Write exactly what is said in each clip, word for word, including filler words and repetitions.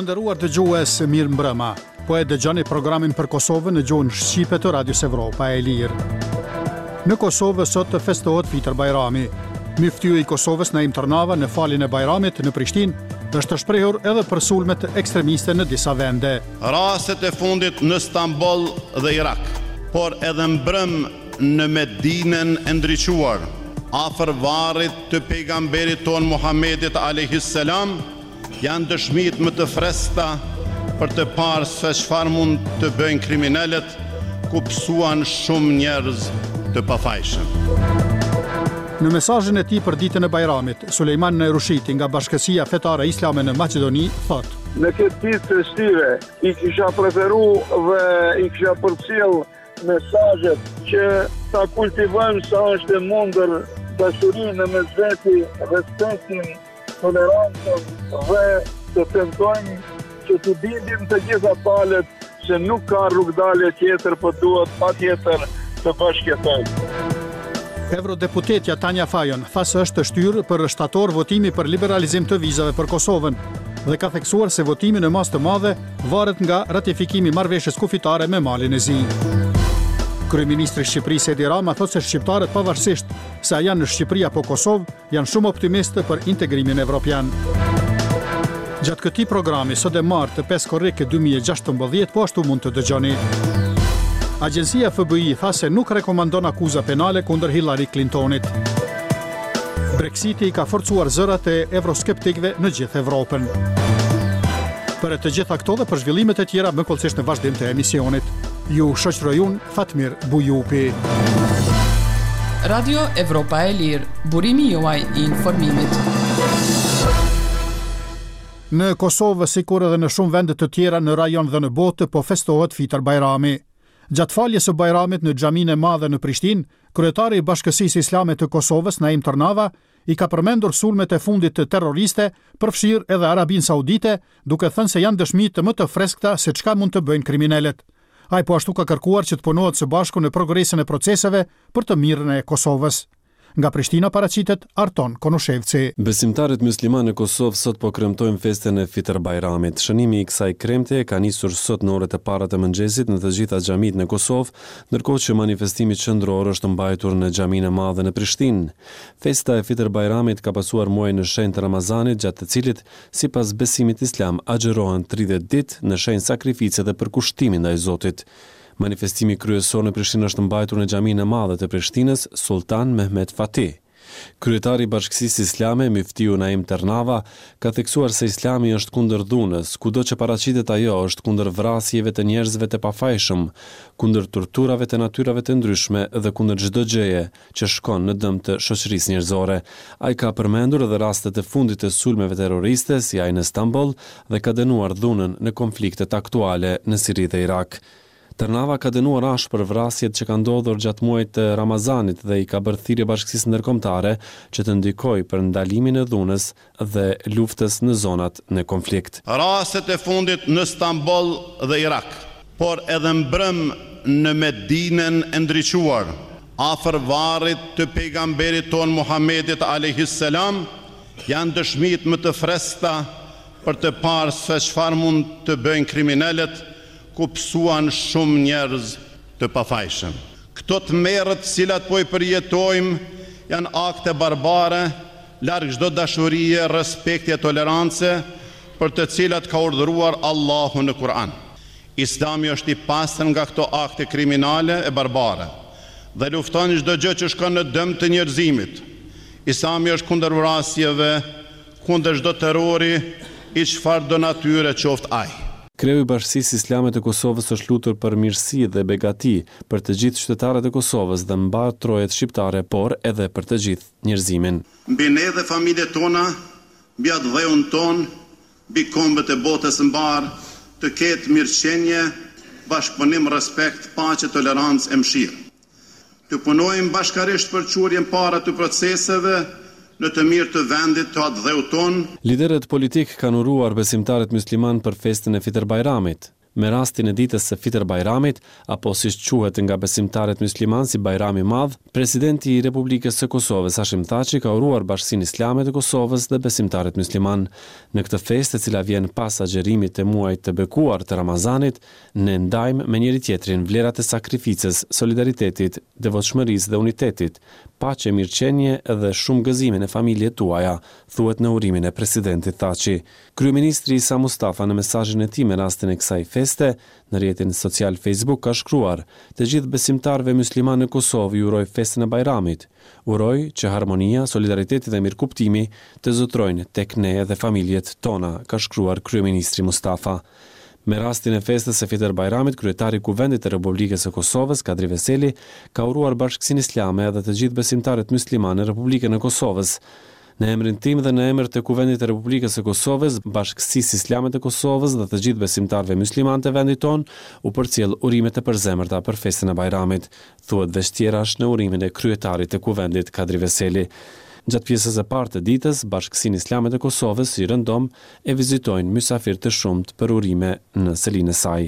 Të nderuar dëgjues, mirë mbrëma. Po e dëgjoni programin për Kosovën në gjuhën shqipe të Radios Evropa e Lirë. Në Kosovë sot të festohet Fitër Bajrami. Myftyu i Kosovës Naim Tërnava në faljen e Bajramit në Prishtinë është shprehur edhe për sulmet ekstremiste në disa vende. Rastet e fundit në Stamboll dhe Irak, por edhe mbrëm në Medinën e ndriçuar, afër varrit të pejgamberit ton Muhamedit alayhis salam, janë dëshmit më të freskëta për të parë se çfarë mund të bëjnë kriminalët, ku psuan shumë njerëz të pafajshëm. Në mesazhin e tij për ditën e Bajramit, Sulejman Rushiti nga Bashkësia Fetare Islame në Maqedoni thotë: Në këtë ditë festive i kisha preferu dhe i kisha përcjell mesazhet që ta kultivojmë sa është e mundër dashurinë mes veti, respektin, tolerancën dhe të tentojmë që të bindim të gjitha palët se nuk ka rrugdalje tjetër, por duhet patjetër të bashkëjetojmë. Eurodeputetja Tanja Fajon tha se është shtyrë për shtator votimi për liberalizim të vizave për Kosovën dhe ka theksuar se votimi në masë të madhe varet nga ratifikimi i marrëveshjes kufitare me Malin e Zi. Kryeministri i Shqipërisë Edi Rama thotë se shqiptarët pavarësisht se a janë në Shqipëri apo Kosovë, janë shumë optimistë për integrimin evropian. Gjatë këtij programi sot e martë pesë korrik dy mijë e gjashtëmbëdhjetë po ashtu mund të dëgjoni. Agjencia F B I tha se nuk rekomandon akuza penale kundër Hillary Clintonit. Brexiti i ka forcuar zërat e evroskeptikëve në gjithë Evropën. Për të gjitha këto dhe për zhvillimet e tjera më kollësisht në vazhdim të emisionit. Ju shoqëroj unë Fatmir Bujupi. Radio Evropa e Lirë, burimi juaj i informimit. Në Kosovë, sikur edhe në shumë vende të tjera në rajon dhe në botë, po festohet Fitër Bajrami. Gjatë faljes së Bajramit në xhaminë e madhe në Prishtinë, kryetari i Bashkësisë Islame të Kosovës Naim Tërnava i ka përmendur sulmet e fundit të terroriste, përfshirë edhe Arabinë Saudite, duke thënë se janë dëshmi të më të freskëta se çka mund të bëjnë kriminalët. Ai po ashtu ka kërkuar që të punohet së bashku në progresin e proceseve për të mirën e Kosovës. Nga Prishtina paraqitet Arton Konushevci. Besimtarët muslimanë në Kosovë sot po kremtojnë festën e Fitër Bajramit. Shënimi i kësaj kremte ka nisur sot në orët e para të mëngjesit në të gjitha xhamitë në Kosovë, ndërkohë që manifestimi qendror është mbajtur në xhaminë e madhe në Prishtinë. Festa e Fitër Bajramit ka pasuar muajin e shenjtë të Ramazanit, gjatë të cilit sipas besimit islam agjërohen tridhjetë ditë në shenjë sakrifice dhe përkushtimi ndaj Zotit. Manifestimi kryesor në Prishtinë është mbajtur në xhaminë e madhe të Prishtinës Sultan Mehmet Fatih. Kryetari i Bashkisë Islame, Myftyu Naim Tërnava, ka theksuar se Islami është kundër dhunës, kudo që paraqitet ajo është kundër vrasjeve të njerëzve të pafajshëm, kundër torturave të natyrave të ndryshme dhe kundër çdo gjëje që shkon në dëm të shoqërisë njerëzore. Ai ka përmendur edhe rastet e fundit të sulmeve terroriste si ai në Stamboll dhe ka dënuar dhunën në konfliktet aktuale në Siri dhe Irak. Tërnava ka dënuar ashpër vrasjet që kanë ndodhur gjatë muajit të Ramazanit dhe i ka bërë thirrje bashkësisë ndërkombëtare që të ndikojë për ndalimin e dhunës dhe luftës në zonat në konflikt. Rastet e fundit në Stamboll dhe Irak, por edhe mbrëm në Medinën e ndriçuar, afër varrit të pejgamberit ton Muhamedit alayhis salam, janë dëshmit më të freskëta për të parë se çfarë mund të bëjnë kriminalët, ku psuan shumë njerëz të pafajshëm. Këto të merret cilat po i përjetojmë janë akte barbare, larg çdo dashurie, respekti e tolerancë për të cilat ka urdhëruar Allahu në Kur'an. Islami është i pastër nga këto akte kriminale e barbare dhe lufton çdo gjë që shkon në dëm të njerëzimit. Islami është kundër vrasjeve, kundër çdo terrori i çfarë do natyre qoftë ai. Kreu i Bashkisë Islame të Kosovës është lutur për mirësi dhe begati për të gjithë qytetarët e Kosovës dhe mbar trojet shqiptare, por edhe për të gjithë njerëzimin. Mbi ne dhe familjet tona, mbi atë dheun ton, mbi kombët e botës mbar, të ketë mirëqenie, bashkëpunim, respekt, paqe, tolerancë e mëshirë. Të punojmë bashkarisht për çurjen para të proceseve në të mirë të vendit të atë dheu ton. Liderët politik kanë uruar besimtarët musliman për festën e Fitër Bajramit. me rastin e ditës së Fitër Bajramit, apo siç quhet nga besimtarët musliman si Bajrami i Madh, presidenti i Republikës së Kosovës Hashim Thaçi ka uruar Bashkinë Islame të Kosovës dhe besimtarët musliman. Në këtë festë, e cila vjen pas agjerimit të muajit të bekuar të Ramazanit, ne ndajmë me njëri tjetrin vlerat e sakrificës, solidaritetit, devotshmërisë dhe unitetit, paqe, mirëqenie dhe shumë gëzime në familjet tuaja, thuhet në urimin e presidentit Thaçi. Kryeministri Isa Mustafa në mesazhin e tij me rastin e kësaj feste në rrjetin social Facebook ka shkruar: "Të gjithë besimtarëve musliman në Kosovë ju uroj festën e Bajramit. Uroj që harmonia, solidariteti dhe mirëkuptimi të zotrojnë tek ne dhe familjet tona", ka shkruar kryeministri Mustafa. Me rastin e festës së Fitër Bajramit, kryetari i Kuvendit të Republikës së Kosovës, Kadri Veseli, ka uruar Bashkinë Islame dhe të gjithë besimtarët musliman në Republikën e Kosovës. Në emrin tim dhe në emër të Kuvendit të Republikës së Kosovës, Bashkësisë Islame të Kosovës dhe të gjithë besimtarëve musliman të vendit ton, u përcjell urimet e përzemërta për festën e Bajramit, thuhet veç tjerash në urimin e kryetarit të Kuvendit Kadri Veseli. Gjatë pjesës së parë të ditës, Bashkësinë Islame të Kosovës si rëndom e vizitojnë mysafirë të shumt për urime në selinë e saj.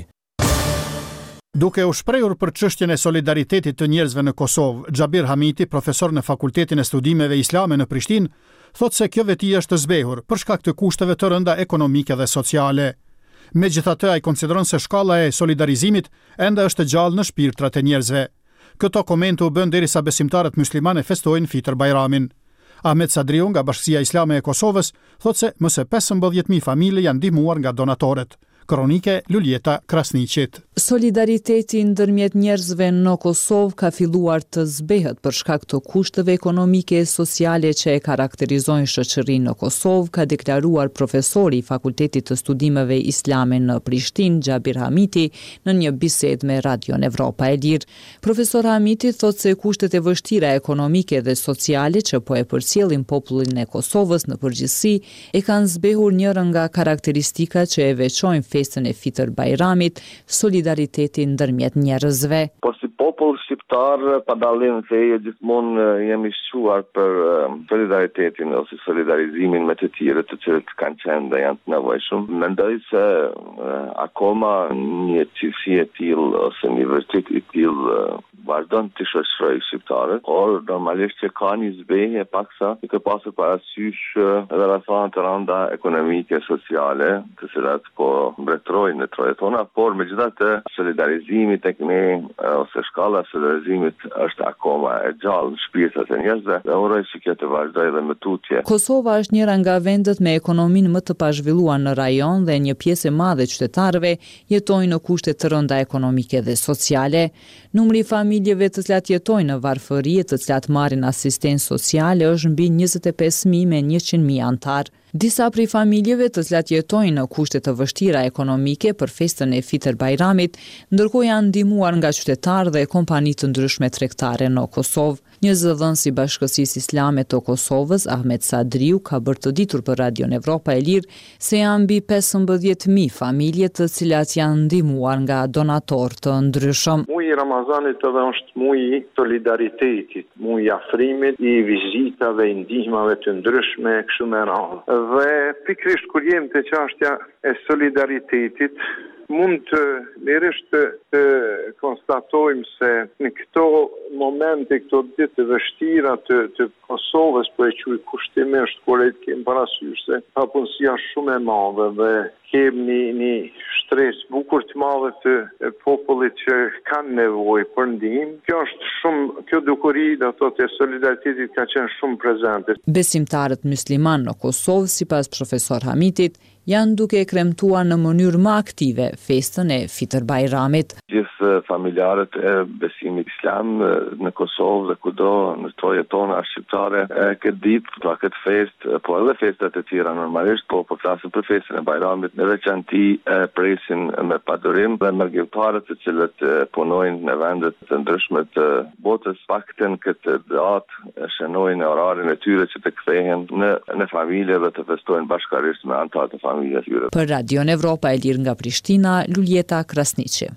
Duke u shprehur për çështjen e solidaritetit të njerëzve në Kosovë, Xhabir Hamiti, profesor në Fakultetin e Studimeve Islame në Prishtinë, thotë se kjo veti është të zbehur për shkak të kushteve të rënda ekonomike dhe sociale. Megjithatë, ai konsideron se shkalla e solidarizimit ende është gjallë në shpirtrat e njerëzve. Këto komente u bën derisa besimtarët muslimanë festojnë Fitër Bajramin. Ahmet Sadriu nga Bashkia Islame e Kosovës thotë se më së pesëmbëdhjetë mijë familje janë ndihmuar nga donatorët. Kronike Luljeta Krasniqit. Solidariteti ndërmjet njerëzve në Kosovë ka filluar të zbehet për shkak të kushteve ekonomike e sociale që e karakterizojnë shoqërinë në Kosovë, ka deklaruar profesori i Fakultetit të Studimeve Islame në Prishtinë, Xhabir Hamiti, në një bisedë me Radion Evropa e Lirë. Profesor Hamiti thotë se kushtet e vështira ekonomike dhe sociale që po e përcjellin popullin e Kosovës në përgjithësi e kanë zbehur njëra nga karakteristikat që e veçojnë festën e Fitër Bajramit, solidariteti ndërmjet njerëzve. Po si popull shqiptar, pa dallim feje, gjithmonë jemi shquar për solidaritetin ose solidarizimin me të tjerët të cilët kanë qenë dhe janë të nevojshëm. Mendoj se uh, akoma një cilësi e tillë ose një vërtet i tillë uh, vazhdon të shoqërojë shqiptarët, por normalisht që ka një zbehje paksa i ka pasur parasysh edhe rrethana të rënda ekonomike, sociale, të cilat po mbretërojnë në trojet tona, por megjithatë solidarizimi tek ne ose shkalla e solidarizimit është akoma e gjallë në shpirtrat e njerëzve dhe uroj që kjo të vazhdojë edhe më tutje. Kosova është njëra nga vendet me ekonominë më të pazhvilluar në rajon dhe një pjesë e madhe e qytetarëve jetojnë në kushte të rënda ekonomike dhe sociale. Numri i familjeve të cilat jetojnë në varfëri, të cilat marrin asistencë sociale është mbi njëzet e pesë mijë me njëqind mijë antar. Disa prej familjeve të cilat jetojnë në kushte të vështira ekonomike për festën e Fitër Bajramit, ndërkohë janë ndihmuar nga qytetarë dhe kompani të ndryshme tregtare në Kosovë. Një zëdhënës i Bashkësisë Islame të Kosovës, Ahmet Sadriu, ka bërë të ditur për Radion Evropa e Lirë se janë mbi pesëmbëdhjetë mijë familje të cilat janë ndihmuar nga donatorë të ndryshëm. Muji i Ramazanit edhe është muji i solidaritetit, muji i afrimit, i vizitave, i ndihmave të ndryshme kështu me radhë. Dhe pikrisht kur jemi te çështja e solidaritetit, mund të lirisht të, të konstatojmë se në këto momente, këto ditë të vështira të, të Kosovës, po e quaj kushtimisht, kur e kemi parasysh se papunësia shumë e madhe dhe kemi një, një stres bukur të madhe të popullit që kanë nevojë për ndihmë. Kjo është shumë, kjo dukuri do thotë e solidaritetit ka qenë shumë prezente. Besimtarët musliman në Kosovë, sipas profesor Hamitit, janë duke kremtuar në mënyrë më aktive festën e Fitër Bajramit. Gjithë familjarët e besimit islam në Kosovë dhe kudo në trojet tona shqiptare këtë ditë, pra këtë fest, po edhe festat e tjera normalisht, po po flasim për festën e Bajramit, në veçanti presin me padurim dhe mërgjimtarët të cilët punojnë në vendet të ndryshme të botës, pakten këtë datë shënojnë orarin e tyre që të kthehen në, në familje dhe të festojnë bashkarisht me anëtarët e familjes. Për Radion Evropa e Lirë nga Prishtina, Luljeta Krasniqi.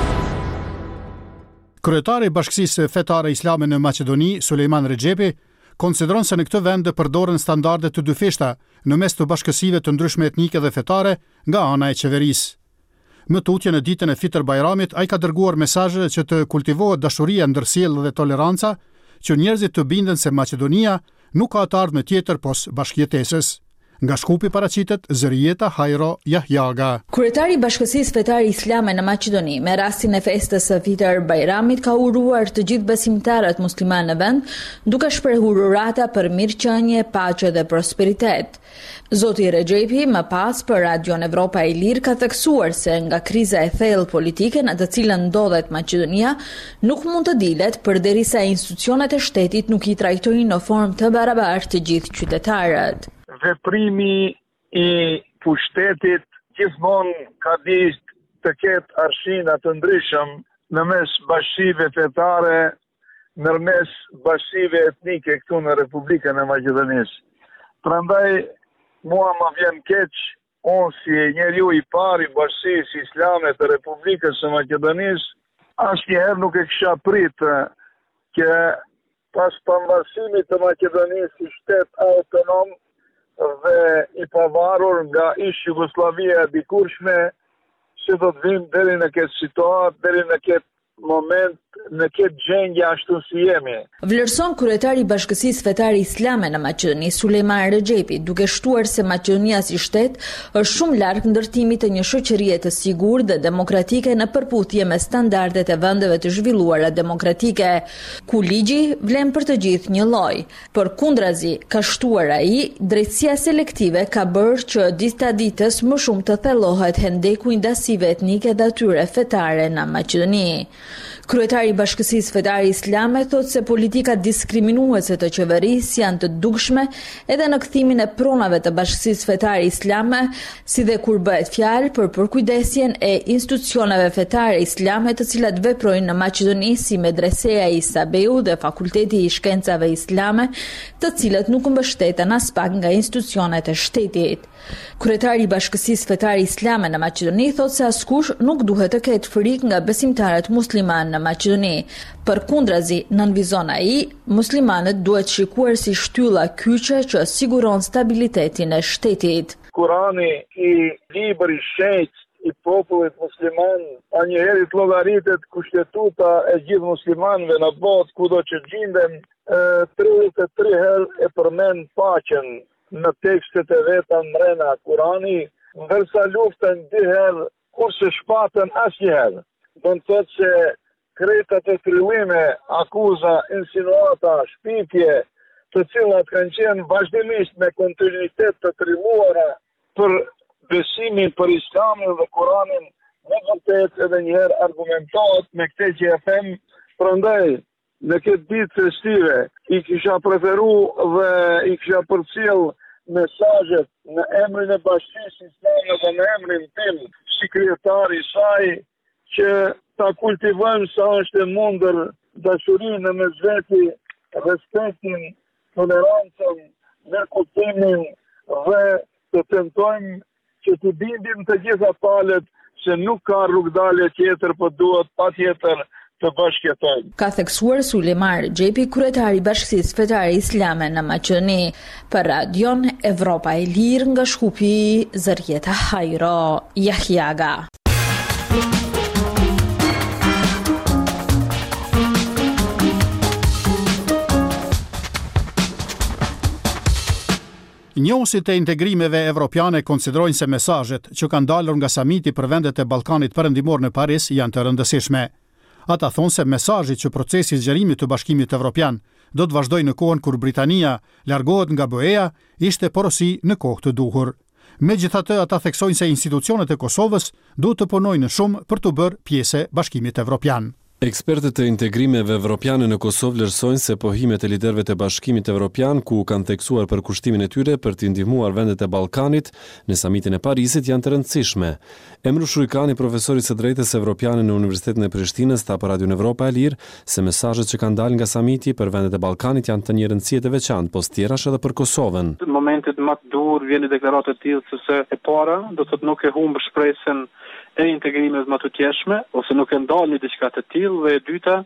Kryetari i Bashkisë Fetare Islame në Maqedoni, Sulejman Rexhepi, konsideron se në këtë vend përdoren standarde të dyfishta në mes të bashkësive të ndryshme etnike dhe fetare nga ana e qeverisë. Më tutje në ditën e Fitër Bajramit, ai ka dërguar mesazhe që të kultivohet dashuria ndërsjellë dhe toleranca, që njerëzit të binden se Maqedonia nuk ka të ardhme tjetër pos bashkëjetesës. Nga Shkupi paraqitet Zërijeta Hajro Jahjaga. Kryetari i Bashkësisë Fetare Islame në Maqedoni, me rastin e festës së Fitër Bajramit, ka uruar të gjithë besimtarët musliman në vend, duke shprehur urata për mirëqenie, paqe dhe prosperitet. Zoti Rexhepi, më pas për Radion Evropa e Lirë, ka theksuar se nga kriza e thellë politike në të cilën ndodhet Maqedonia, nuk mund të dilet përderisa institucionet e shtetit nuk i trajtojnë në formë të barabartë të gjithë qytetarët. Veprimi i pushtetit gjithmonë ka disht të ketë arshina të ndryshëm në mes bashkive fetare, në mes bashkive etnike këtu në Republikën e Maqedonisë. Prandaj, mua më vjen keq, unë si njeriu i parë i Bashkisë Islame të Republikës së Maqedonisë, asnjëherë nuk e kisha pritë që pas pavarësimit të Maqedonisë si shtet autonom dhe i pavarur nga ish Jugosllavia e dikurshme, që do të vim deri në këtë situatë, deri në këtë moment, në këtë gjendje ashtu si jemi. Vlerëson kryetari i Bashkësisë Fetare Islame në Maqedoni, Sulejman Rexhepi, duke shtuar se Maqedonia si shtet është shumë larg ndërtimit të një shoqërie të sigurt dhe demokratike në përputhje me standardet e vendeve të zhvilluara demokratike, ku ligji vlen për të gjithë një lloj. Përkundrazi, ka shtuar ai, drejtësia selektive ka bërë që dita ditës më shumë të thellohet hendeku i ndasive etnike dhe atyre fetare në Maqedoni. Kryetari i Bashkësisë Fetare Islame thot se politika diskriminuese të qeverisë janë të dukshme edhe në kthimin e pronave të Bashkësisë Fetare Islame, si dhe kur bëhet fjalë për përkujdesjen e institucioneve fetare islame të cilat veprojnë në Maqedoni, si Medreseja e Isabeu dhe Fakulteti i Shkencave Islame, të cilët nuk mbështeten as pak nga institucionet e shtetit. Kryetari i Bashkësisë Fetare Islame në Maqedoni thot se askush nuk duhet të ketë frikë nga besimtarët musliman në Maqedoni. Përkundrazi, nënvizon ai, muslimanët duhet shikuar si shtylla kyçe që siguron stabilitetin e shtetit. Kurani i libri i shenjtë i popullit musliman, anjëherë llogaritet kushtetuta e gjithë muslimanëve në botë, kudo që gjenden, tridhjetë e tre herë e përmend paqen në tekstet e veta mrena Kurani, ndërsa luftën dy herë, kurse shpatën asnjëherë. Do të thotë se kretat e tryllime, akuza, insinuata, shpifje, të cilat kanë qenë vazhdimisht me kontinuitet të trilluara për besimin për Islamin dhe Kuranin, në vërtet edhe njëherë argumentohet me këtë që e them. Prandaj, në këtë ditë festive, i kisha preferu dhe i kisha përcjell mesazhet në emrin e Bashkisë Islame dhe në emrin tim si kryetari i saj, që ta kultivojmë sa është e mundër dashurinë në mes veti, respektin, tolerancën, nërkuptimin dhe të tentojmë që të bindim të gjitha palët se nuk ka rrugdalje tjetër, por duhet patjetër të bashkëjetojmë. Ka theksuar Sulejman Rexhepi, kryetari i Bashkisë Fetare Islame në Maqedoni. Për Radion Evropa e Lirë, nga Shkupi, Zërijeta Hajro Jahjaga. Njohësit e integrimeve evropiane konsiderojnë se mesazhet që kanë dalur nga samiti për vendet e Ballkanit Perëndimor në Paris janë të rëndësishme. Ata thonë se mesazhi që procesi i zgjerimit të Bashkimit Evropian do të vazhdojë në kohën kur Britania largohet nga B E-ja ishte porosi në kohë të duhur. Megjithatë, ata theksojnë se institucionet e Kosovës duhet të punojnë shumë për të bërë pjesë e Bashkimit Evropian. Ekspertët e integrimeve evropiane në Kosovë vlerësojnë se pohimet e liderëve të Bashkimit Evropian, ku kanë theksuar për kushtimin e tyre për të ndihmuar vendet e Ballkanit në samitin e Parisit, janë të rëndësishme. Emru Shujkani, profesori së drejtës evropiane në Universitetin e Prishtinës, tha për Radion Evropa e Lirë se mesazhet që kanë dalë nga samiti për vendet e Ballkanit janë të një rëndësie të veçantë, po tjerash edhe për Kosovën. Në momentet më të dur vjen deklaratë të tillë sepse e para do të thotë nuk e humb shpresën e integrimeve më të tjeshme, ose nuk e ndalni diçka të tillë, dhe e dyta,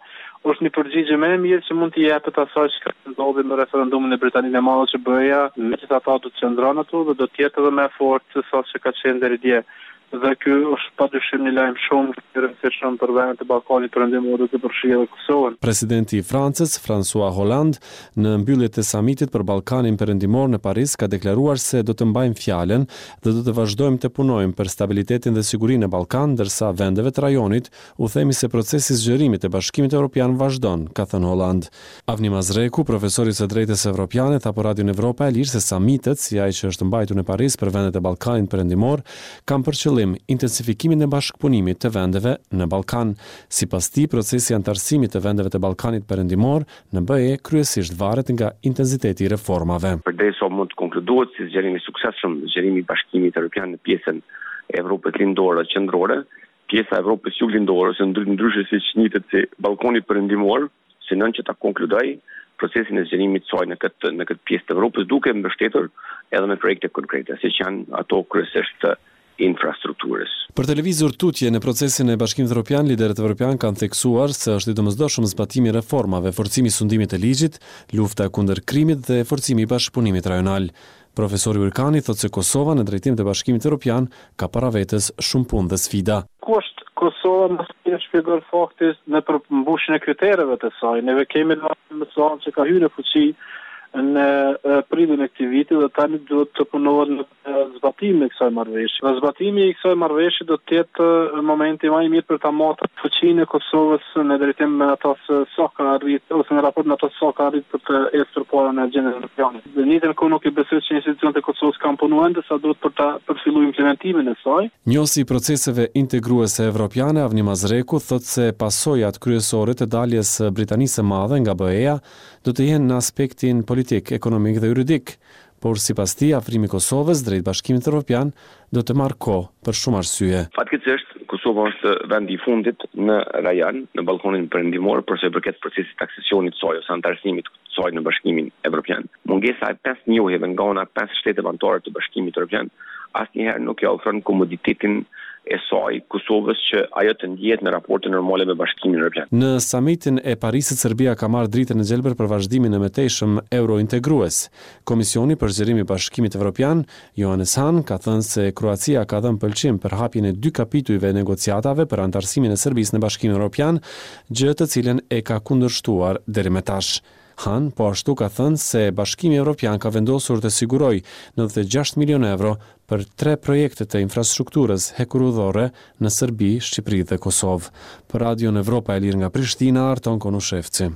është një përgjigje më e mirë që mund t'i jepet asaj që ndodhi në referendumin e Britaninë e Madhe që BE-ja, megjithatë do të qëndron aty dhe do të jetë edhe më fort se sa që ka qenë deri dje. Dhe ky është padyshim një lajm shumë i rëndësishëm për vendet e Ballkanit Perëndimor dhe përfshi edhe Kosovën. Presidenti i Francës, François Hollande, në mbylljet e samitit për Ballkanin Perëndimor në Paris ka deklaruar se do të mbajmë fjalën dhe do të vazhdojmë të punojmë për stabilitetin dhe sigurinë në Ballkan, ndërsa vendeve të rajonit u themi se procesi i zgjerimit të Bashkimit Evropian vazhdon, ka thënë Hollande. Avni Mazreku, profesori i së drejtës evropiane, tha për Radion Evropa e Lirë se samitet, si ai që është mbajtur në Paris për vendet e Ballkanit Perëndimor, kanë për qëllim intensifikimin e bashkëpunimit të vendeve në Ballkan. Sipas tij, procesi i antarësimit të vendeve të Ballkanit Perëndimor në BE kryesisht varet nga intensiteti i reformave. Përderisa mund të konkludohet si zgjerimi i suksesshëm, zgjerimi i Bashkimit Evropian në pjesën e Evropës lindore dhe qendrore, pjesa e Evropës juglindore, ose ndryshe siç njihet si Ballkani Perëndimor, synon që ta konkludoj procesin e zgjerimit të saj në këtë në këtë pjesë të Evropës, duke mbështetur edhe me projekte konkrete, siç janë ato kryesisht infrastrukturës. Për televizor tutje në procesin e Bashkimit Evropian, liderët evropian kanë theksuar se është i domosdoshëm zbatimi i reformave, forcimi i sundimit të ligjit, lufta kundër krimit dhe forcimi i bashkëpunimit rajonal. Profesori Urkani thotë se Kosova në drejtim të Bashkimit Evropian ka para vetes shumë punë dhe sfida. Ku është Kosova më së shpjegon faktis në përmbushjen e kritereve të saj. Neve kemi një mesazh që ka hyrë në fuqi në prilin e këtij viti dhe tani duhet të punohet në zbatimin e kësaj marrëveshje. Dhe zbatimi i kësaj marrëveshje do të jetë momenti më i mirë për ta marrë fuqinë e Kosovës në drejtim me ato sa ka arritur ose në raport me ato sa ka arritur për të ecur para në agjendën evropiane. Në njëjtën kohë nuk i besoj që institucionet e Kosovës kanë punuar ndërsa duhet për ta përfilluar implementimin e saj. Njohësi i proceseve integruese evropiane, Avni Mazreku thotë se pasojat kryesore të daljes së Britanisë së Madhe nga BE-ja do të jenë në aspektin politik, ekonomik dhe juridik, por sipas tij afrimi i Kosovës drejt Bashkimit Evropian do të marrë kohë për shumë arsye. Fatkeqësisht, Kosova është vendi i fundit në rajon, në Ballkanin Perëndimor, për sa i përket procesit të aksesionit të saj ose antarësimit të saj në Bashkimin Evropian. Mungesa e pesë njohjeve nga ana pesë shtete anëtare të Bashkimit Evropian asnjëherë nuk ia ofron komoditetin e saj Kosovës që ajo të ndjehet në raporte normale me Bashkimin Evropian. Në samitin e Parisit, Serbia ka marrë dritën e gjelbër për vazhdimin e mëtejshëm eurointegrues. Komisioni për zgjerimin e Bashkimit Evropian, Johannes Hahn, ka thënë se Kroacia ka dhënë pëlqim për hapjen e dy kapitujve negociatave për antarësimin e Serbisë në Bashkimin Evropian, gjë të cilën e ka kundërshtuar deri më tash. Han, po ashtu ka thënë se Bashkimi Evropian ka vendosur të sigurojë nëntëdhjetë e gjashtë milion euro për tre projekte të infrastrukturës hekurudhore në Serbi, Shqipëri dhe Kosovë. Për Radion Evropa e Lirë nga Prishtina, Arton Konushevci.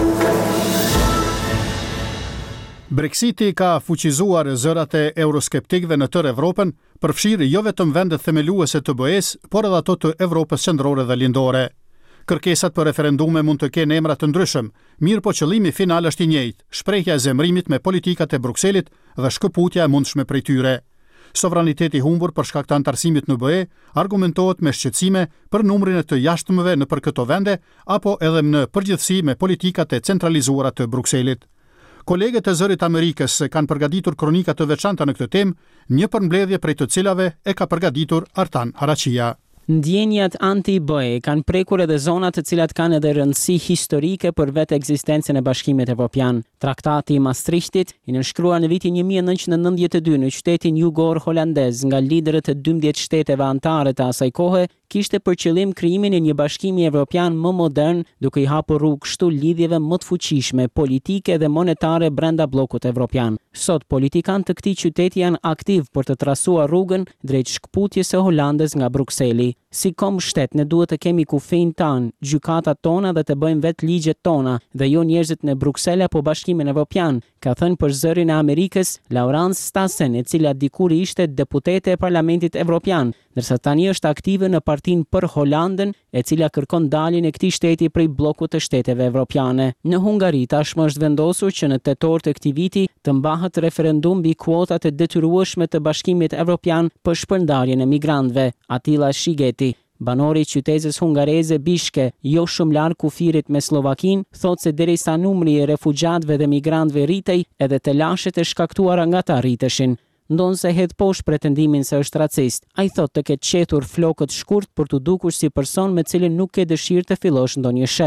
Brexiti ka fuqizuar zërat e euroskeptikëve në tërë Evropën, përfshirë jo vetëm vendet themeluese të B E-s, por edhe ato të Evropës qendrore dhe lindore. Kërkesat për referendume mund të kenë emra të ndryshëm, mirë po qëllimi final është i njëjtë, shprehja e zemrimit me politikat e Brukselit dhe shkëputja e mundshme prej tyre. Sovraniteti humbur për shkak të antarësimit në B E argumentohet me shqetësime për numrin e të jashtëmëve në për këto vende apo edhe në përgjithësi me politikat e centralizuara të Brukselit. Kolegët e Zërit Amerikës kanë përgatitur kronika të veçanta në këtë temë, një përmbledhje prej të cilave e ka përgatitur Artan Harachia. Ndjenjat anti-B E kanë prekur edhe zona të cilat kanë edhe rëndësi historike për vetë ekzistencën e Bashkimit Evropian. Traktati i Maastrichtit, i nënshkruar në vitin një mijë e nëntëqind e nëntëdhjetë e dy në qytetin jugor holandez nga liderët e dymbëdhjetë shteteve anëtare të asaj kohe, kishte për qëllim krijimin e një bashkimi evropian më modern, duke i hapur rrugë kështu lidhjeve më të fuqishme politike dhe monetare brenda bllokut evropian. Sot politikanë të këtij qyteti janë aktiv për të trasuar rrugën drejt shkputjes së Holandës nga Brukseli. Si kom shtet ne duhet të kemi kufijin tan, gjykatat tona dhe të bëjmë vetë ligjet tona dhe jo njerëzit në Bruksel apo Bashkimin Evropian, ka thënë për Zërin e Amerikës Laurence Stassen, e cila dikur ishte deputete e Parlamentit Evropian, ndërsa tani është aktive në Partinë për Holandën, e cila kërkon daljen e këtij shteti prej bllokut të shteteve evropiane. Në Hungari tashmë është vendosur që në tetor të këtij viti të mbahet referendum mbi kuotat e detyrueshme të Bashkimit Evropian për shpërndarjen e migrantëve. Attila Shigeti, banori i qytetit hungareze Bishke, jo shumë larg kufirit me Slovakin, thotë se derisa numri i refugjatëve dhe migrantëve rritej, edhe të lashet e shkaktuara nga ta rriteshin. Ndonë se hedh poshtë pretendimin se është racist. Ai thotë të ketë qetur flokët shkurt për të dukur si person me cilin nuk ke dëshirë të fillosh ndonjë sherr.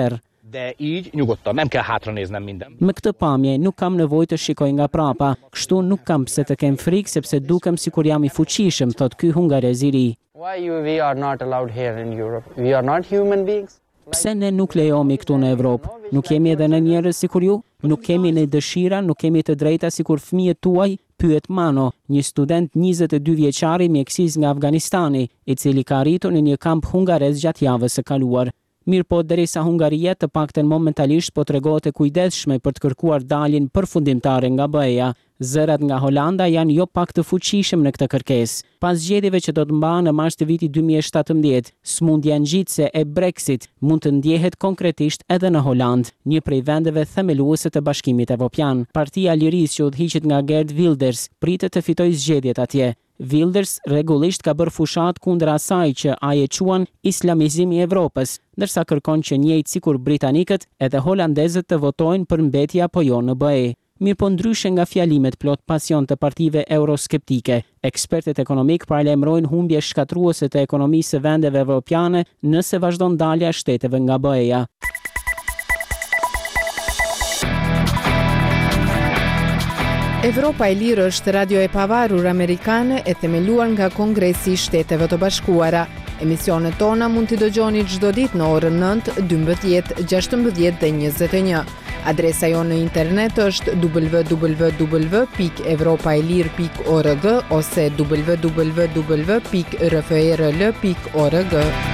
De így nyugodtan, nem kell hátranéznem minden. Me këtë pamje nuk kam nevojë të shikoj nga prapa, kështu nuk kam pse të kem frikë sepse dukem sikur jam i fuqishëm, thot ky hungarez i ri. Why you, we are not allowed here in Europe? We are not human beings? Pse ne nuk lejohemi këtu në Evropë? Nuk jemi edhe në njerëz sikur ju? Nuk kemi në dëshira, nuk kemi të drejta sikur fëmijët tuaj? Pyet Mano, një student njëzet e dy vjeçar i mjekësisë nga Afganistani, i cili ka arritur në një kamp hungarez gjatë javës së kaluar. Mirë po, derisa Hungaria të pakten momentalisht po tregohet e kujdesshme për të kërkuar daljen përfundimtare nga B E-ja, zërat nga Holanda janë jo pak të fuqishëm në këtë kërkesë. Pas zgjedhjeve që do të mbahen në mars të vitit dy mijë e shtatëmbëdhjetë, smundja ngjitse e Brexit mund të ndjehet konkretisht edhe në Holand, një prej vendeve themeluese të Bashkimit Evropian. Partia Lirisë që udhëhiqet nga Geert Wilders pritet të fitojë zgjedhjet atje. Wilders rregullisht ka bërë fushat kundër asaj që ai e quan islamizimi i Evropës, ndërsa kërkon që njëjtë sikur britanikët edhe holandezët të votojnë për mbetje apo jo në B E. Mirë po ndryshe nga fjalimet plot pasion të partive euroskeptike, ekspertet ekonomik paralajmërojnë humbje shkatruese të ekonomisë së vendeve evropiane nëse vazhdon dalja e shteteve nga B E-ja. Evropa e Lirë është radio e pavarur amerikane e themeluar nga Kongresi i Shteteve të Bashkuara. Emisionet tona mund t'i dëgjoni çdo ditë në orën nëntë, dymbëdhjetë, gjashtëmbëdhjetë dhe njëzet e një. Adresa jonë në internet është w w w pikë evropaelir pikë org ose w w w pikë r f e r l pikë org.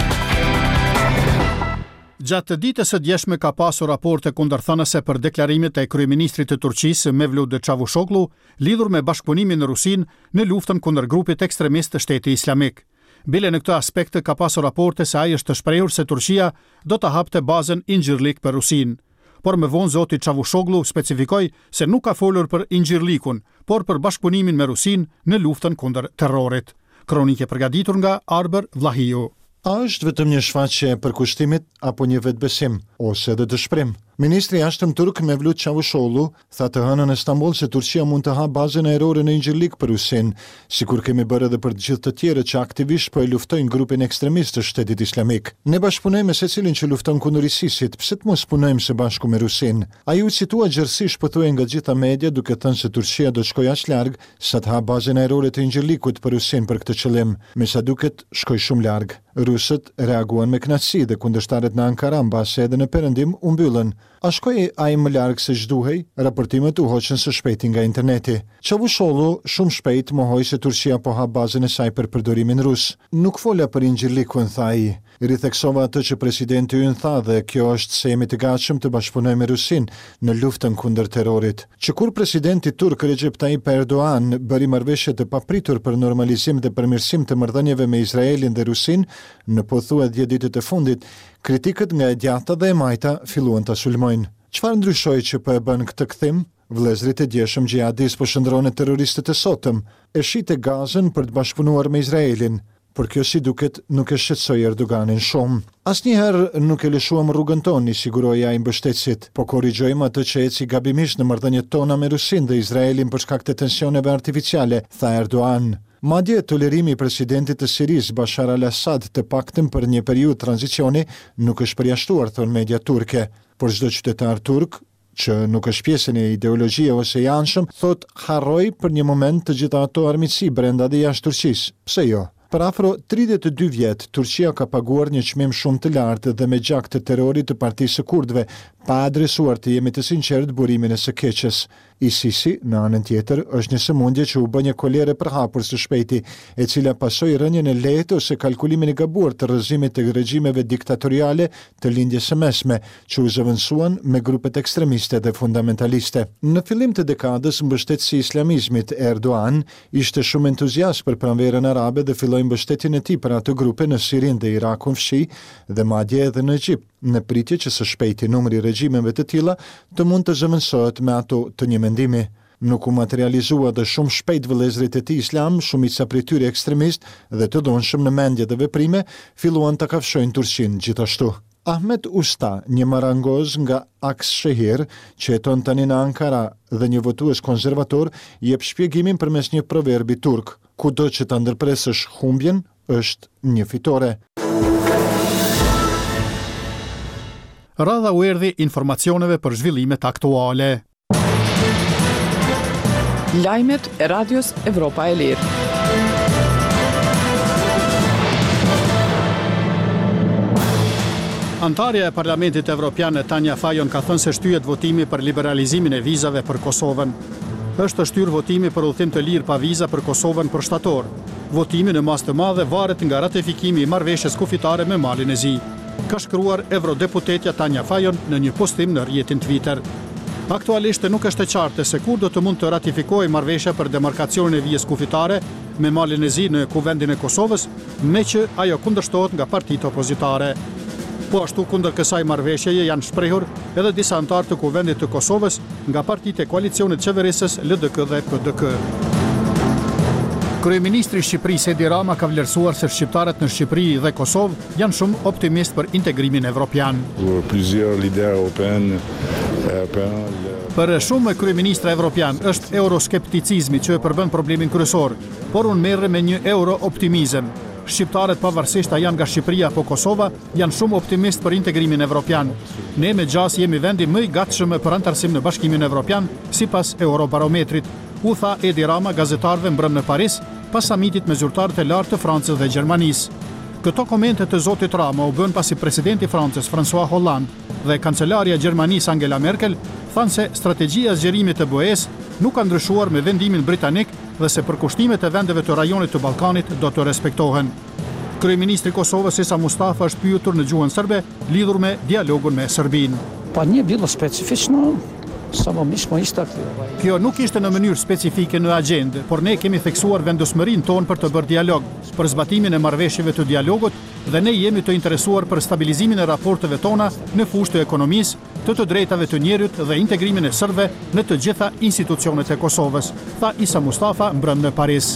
Gjatë ditës së djeshme ka pasur raporte kundërthënëse për deklarimet e kryeministrit të Turqisë Mevlut Çavuşoglu lidhur me bashkëpunimin në Rusinë në luftën kundër grupit ekstremist të Shteti Islamik. Bile në këtë aspekt ka pasur raporte se ai është të shprehur se Turqia do të hapte bazën Injirlik për Rusinë. Por më vonë zoti Çavuşoglu specifikoi se nuk ka folur për Injirlikun, por për bashkëpunimin me Rusinë në luftën kundër terrorit. Kronike përgatitur nga Arber Vllahiu. A është vetëm një shfaqje e përkushtimit apo një vetbesim ose edhe dëshpërim? Ministri i Jashtëm turk Mevlut Çavuşoglu tha të hënën në Istanbul se Turqia mund të hapë bazën aerore në Injirlik për Rusinë, sikur kemi bërë edhe për të gjithë të tjerët që aktivisht po e luftojnë grupin ekstremist të Shtetit Islamik. Ne bashkëpunojmë me secilin që lufton kundër ISIS-it, pse të mos punojmë së bashku me Rusinë? Ai u citua gjërësisht pothuaj nga gjitha media duke thënë se Turqia do shkojë aq larg sa të hapë bazën aerore të Injirlikut për Rusinë për këtë qëllim, me sa duket shkoj shumë larg. Rusët reaguan me kënaqësi dhe kundërshtarët në Ankara mbase edhe në perëndim u mbyllën. A shkoi ai më larg se ç'duhej? Raportimet u hoqën së shpejti nga interneti. Çavuşoglu shumë shpejt mohoi se Turqia po hap bazën e saj për përdorimin rus. Nuk fola për Injirlikun, tha ai. Ritheksova atë që presidenti ynë tha dhe kjo është se jemi të gatshëm të bashkëpunojmë me Rusinë në luftën kundër terrorit. Që kur presidenti turk Recep Tayyip Erdogan bëri marrëveshje të papritur për normalizim dhe përmirësim të marrëdhënieve me Izraelin dhe Rusinë në pothuajse dhjetë ditët e fundit, kritikët nga e djata dhe e majta filluan ta sulmojnë. Çfarë ndryshoi që po e bën këtë kthim? Vëllezërit e djeshëm xhihadist po shndronë terroristët e sotëm, e shite Gazën për të bashkëpunuar me Izraelin. Por kjo si duket nuk e shqetësoi Erdoganin shumë. Asnjëherë nuk e lëshuam rrugën tonë, siguroi ai mbështetësit, po korrigjojmë atë që eci gabimisht në marrëdhëniet tona me Rusinë dhe Izraelin për shkak të tensioneve artificiale, tha Erdogan. Madje tolerimi i presidentit të Sirisë Bashar al-Assad të paktën për një periudhë tranzicioni nuk është përjashtuar, thon media turke, por çdo qytetar turk që nuk është pjesën e ideologjie ose i anshëm, thot harroi për një moment të gjitha ato armiqësi brenda dhe jashtë Turqisë. Pse jo? Për afro tridhjetë e dy vjet, Turqia ka paguar një çmim shumë të lartë dhe me gjak të terrorit të Partisë së Kurdëve, pa adresuar të jemi të sinqertë burimin e së keqes. ISIS-i, në anën tjetër, është një sëmundje që u bë një kolere përhapur së shpejti, e cila pasoi rënien e lehtë ose kalkulimin e gabuar të rrëzimit të regjimeve diktatoriale të lindjes së mesme, që u zëvendësuan me grupet ekstremiste dhe fundamentaliste. Në fillim të dekadës, mbështetësi i islamizmit Erdogan ishte shumë entuziast për pranverën arabe dhe filloi mbështetjen e tij për atë grupe në Sirinë dhe Irakun fshi dhe madje edhe në Egjipt, në pritje që së shpejti numri i regjimeve të tilla të mund të zëvendësohet me ato të një mendimi. Nuk u materializua dhe shumë shpejt vëllezërit e tij islam, shumica prej tyre ekstremist dhe të dhunshëm në mendje dhe veprime, filluan të kafshojnë Turqinë gjithashtu. Ahmet Usta, një marangoz nga Akshehir, që jeton tani në Ankara dhe një votues konservator, jep shpjegimin përmes një proverbi turk: kudo që ta ndërpresësh humbjen, është një fitore. Radha u erdhi informacioneve për zhvillimet aktuale. Lajmet e Radios Evropa e Lirë. Antarja e Parlamentit Evropian Tanja Fajon ka thënë se shtyhet votimi për liberalizimin e vizave për Kosovën. Është shtyr votimi për udhëtim të lirë pa viza për Kosovën për shtator. Votimi në masë të madhe varet nga ratifikimi i marrëveshjes kufitare me Malin e Zi, ka shkruar eurodeputetja Tanja Fajon në një postim në rrjetin Twitter. Aktualisht nuk është e qartë se kur do të mund të ratifikojë marrëveshja për demarkacionin e vijës kufitare me Malin e Zi në kuvendin e Kosovës, me që ajo kundërshtohet nga partitë opozitare. Po ashtu kundër kësaj marrëveshjeje janë shprehur edhe disa antarë të kuvendit të Kosovës nga partitë e koalicionit qeverisës L D K dhe P D K. Kryeministri i Shqipërisë Edi Rama ka vlerësuar se shqiptarët në Shqipëri dhe Kosovë janë shumë optimist për integrimin evropian. Për shumë kryeministra evropian është euroskepticizmi që e përbën problemin kryesor, por unë merre me një euro-optimizëm. Shqiptarët pavarësisht a janë nga Shqipëria apo Kosova, janë shumë optimist për integrimin evropian. Ne me gjas jemi vendi më i gatshëm për antarësim në Bashkimin Evropian, sipas Eurobarometrit, u tha Edi Rama gazetarëve mbrëm në Paris, pas samitit me zyrtarët e lartë të Francës dhe Gjermanisë. Këto komente të zotit Rama u bën pasi presidenti i Francës François Hollande dhe kancelaria e Gjermanisë Angela Merkel thanë se strategjia e zgjerimit të B E-s nuk ka ndryshuar me vendimin britanik dhe se përkushtimet e vendeve të rajonit të Ballkanit do të respektohen. Kryeministri i Kosovës Isa Mustafa është pyetur në gjuhën serbe lidhur me dialogun me Serbinë. Pa nije bilo specifično, samo mi smo istakli. Kjo nuk ishte në mënyrë specifike në agjendë, por ne kemi theksuar vendosmërinë tonë për të bërë dialog, për zbatimin e marrëveshjeve të dialogut dhe ne jemi të interesuar për stabilizimin e raporteve tona në fushë të ekonomisë, të të drejtave të njerit dhe integrimin e serbëve në të gjitha institucionet e Kosovës, tha Isa Mustafa mbrëm në Paris.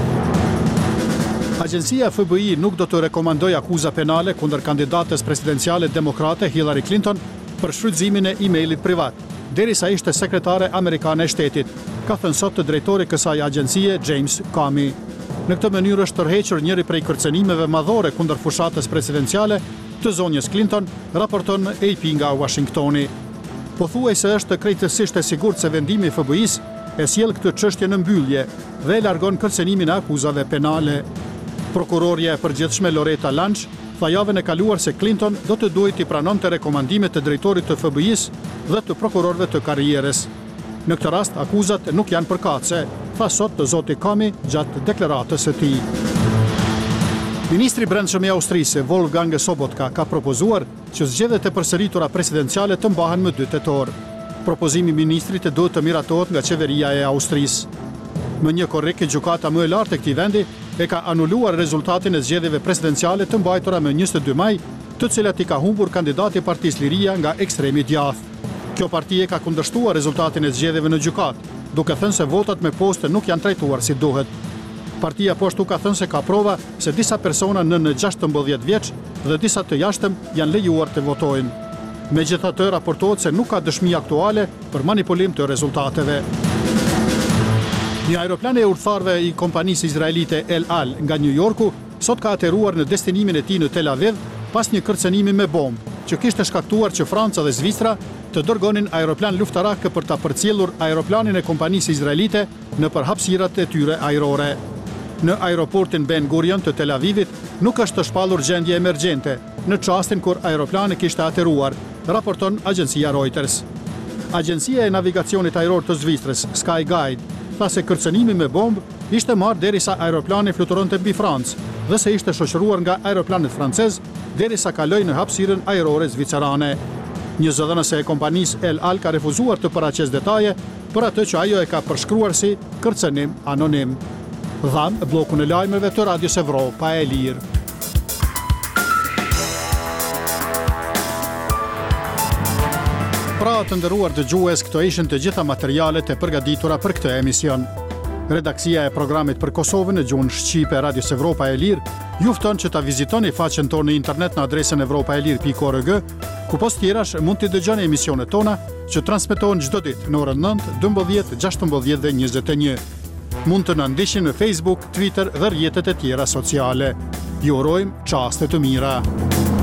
Agjencia F B I nuk do të rekomandojë akuza penale kundër kandidates presidenciale demokrate Hillary Clinton për shfrytëzimin e e-mailit privat, derisa ishte sekretare amerikane e shtetit, ka thënë sot të drejtori kësaj agjencie James Comey. Në këtë mënyrë është tërhequr njëri prej kërcënimeve madhore kundër fushatës presidenciale të zonjës Clinton, raporton A P nga Washingtoni. Pothuajse është krejtësisht e sigurt se vendimi i F B I-s e sjell këtë çështje në mbyllje dhe e largon kërcënimin e akuzave penale. Prokurorja e përgjithshme Loretta Lange tha javën e kaluar se Clinton do të duhet i pranonte rekomandimet të drejtorit të F B I-s dhe të prokurorëve të karrierës. Në këtë rast, akuzat nuk janë përkatëse, tha sot të zoti Comey gjatë deklaratës së tij. Ministri i Brendshëm i Austrisë Wolfgang Sobotka ka propozuar që zgjedhjet e përsëritura presidenciale të mbahen më dy tetor. Propozimi i ministrit duhet të miratohet nga qeveria e Austrisë. Më një korrik, gjykata më e lartë e këtij vendi e ka anuluar rezultatin e zgjedhjeve presidenciale të mbajtura më njëzet e dy maj, të cilat i ka humbur kandidati i Partisë Liria nga ekstremi djathtë. Kjo parti e ka kundërshtuar rezultatin e zgjedhjeve në gjykatë, duke thënë se votat me poste nuk janë trajtuar si duhet. Partia po ashtu ka thënë se ka prova se disa persona nën gjashtëmbëdhjetë vjeç dhe disa të jashtëm janë lejuar të votojnë. Megjithatë, raportohet se nuk ka dëshmi aktuale për manipulim të rezultateve. Një aeroplan e udhëtarëve i kompanisë izraelite El Al nga New Yorku sot ka aterruar në destinimin e tij në Tel Aviv pas një kërcënimi me bombë, që kishte shkaktuar që Franca dhe Zvicra të dërgonin aeroplan luftarak për ta përcjellur aeroplanin e kompanisë izraelite në përhapësirat e tyre ajrore. Në aeroportin Ben Gurion të Tel Avivit nuk është të shpallur gjendje emergjente në çastin kur aeroplani kishte aterruar, raporton agjencia Reuters. Agjencia e navigacionit ajror të Zvicrës, Sky Guide, tha se kërcënimi me bombë ishte marrë derisa aeroplani fluturonte mbi Francë dhe se ishte shoqëruar nga aeroplanet francez derisa kaloi në hapësirën ajrore zvicerane. Një zëdhënëse e kompanisë El Al ka refuzuar të paraqesë detaje për atë që ajo e ka përshkruar si kërcënim anonim. Dham bllokun e lajmeve të Radios Evropa e Lirë. Pra të nderuar dëgjues, këto ishin të gjitha materialet e përgatitura për këtë emision. Redaksia e programit për Kosovën në gjuhën shqipe Radios Evropa e Lirë ju fton që ta vizitoni faqen tonë në internet në adresën evropaelir pikë org, ku post tjerash mund të dëgjoni emisionet tona që transmetohen çdo ditë në orën nëntë, dymbëdhjetë, gjashtëmbëdhjetë dhe njëzet e një. Mund të na ndiqni në Facebook, Twitter dhe rrjetet e tjera sociale. Ju urojmë çaste të mira.